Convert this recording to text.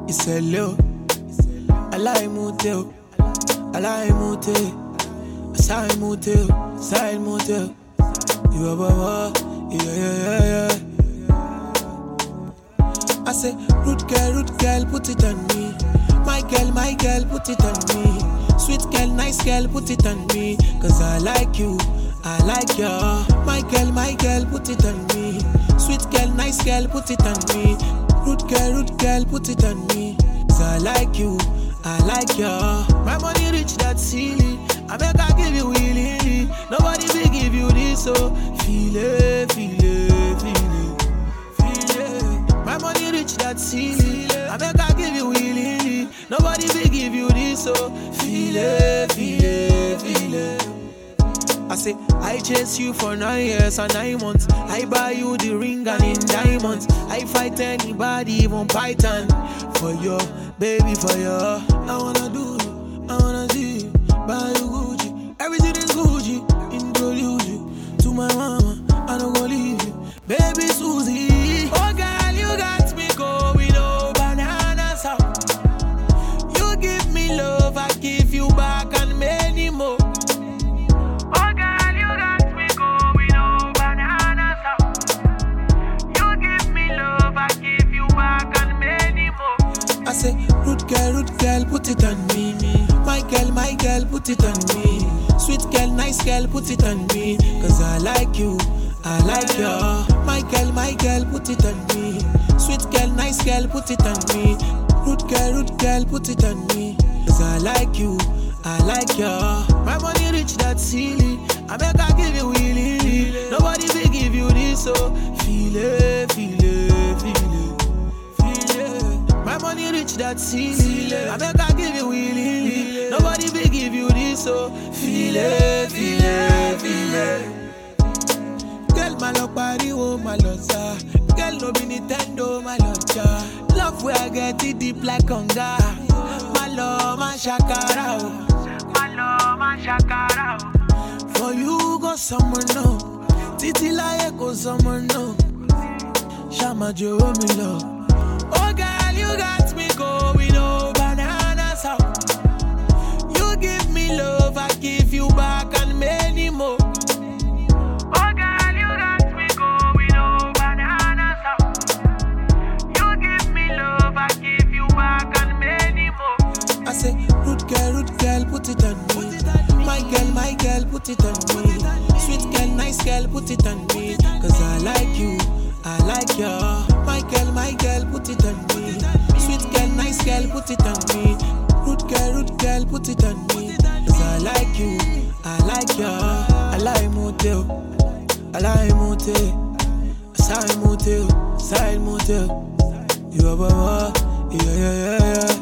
It's a low. I like motel. I like motel. Side motel. Side motel. You are baba. Yeah. I say, root girl, put it on me. My girl, put it on me. Sweet girl, nice girl, put it on me. Cause I like you, I like you. My girl, put it on me. Sweet girl, nice girl, put it on me. Root girl, put it on me. Cause I like you, I like you. My money rich, that's silly. I make I give you willingly. Nobody will give you this, so feel it. My money rich, that's silly. I make I give you willingly. Nobody will give you this, so feel it. I say, I chase you for 9 years and 9 months. I buy you the ring and in diamonds. I fight anybody, even Python. For you, baby, for you. I wanna do you, I wanna see you. Buy you Gucci, everything is Gucci. Introduce you to my mama, I don't go leave you. Baby Susie, oh girl, you got me going over bananas out. You give me love, I give you back and many more. Oh girl, you got me going over bananas out. You give me love, I give you back and many more. I say, root girl, put it on me. My girl, put it on me. Sweet girl, nice girl, put it on me. Cause I like you, I like you. My girl, put it on me. Sweet girl, nice girl, put it on me. Root girl, put it on me. Cause I like you, I like you. My money rich, that's silly. I make I give you willingly. Nobody will give you this, so feel it. My money rich, that's silly. I make I give you willingly. Nobody will give you this, so feel it. Girl, my love party, oh my love, sir. Girl, no be Nintendo, my love, ja. Love where I get it deep like conga. My love, my shakara, oh. My love, my shakara, oh. For you go somewhere, no. Titi like go somewhere, no. Shama Joe, me love. Oh girl, you got me going over bananas out. You give me love, I give you back and many more. Oh girl, you got me going over bananas out. You give me love, I give you back and many more. I say, root girl, put it on me. My girl, put it on me. Sweet girl, nice girl, put it on me. Cause I like you, I like you. My girl, put it on me. Sweet girl, nice girl, put it on me. Root girl, put it on me. Cause I like you, I like you. I like motel, I like motel. Side motel. You are baba, yeah.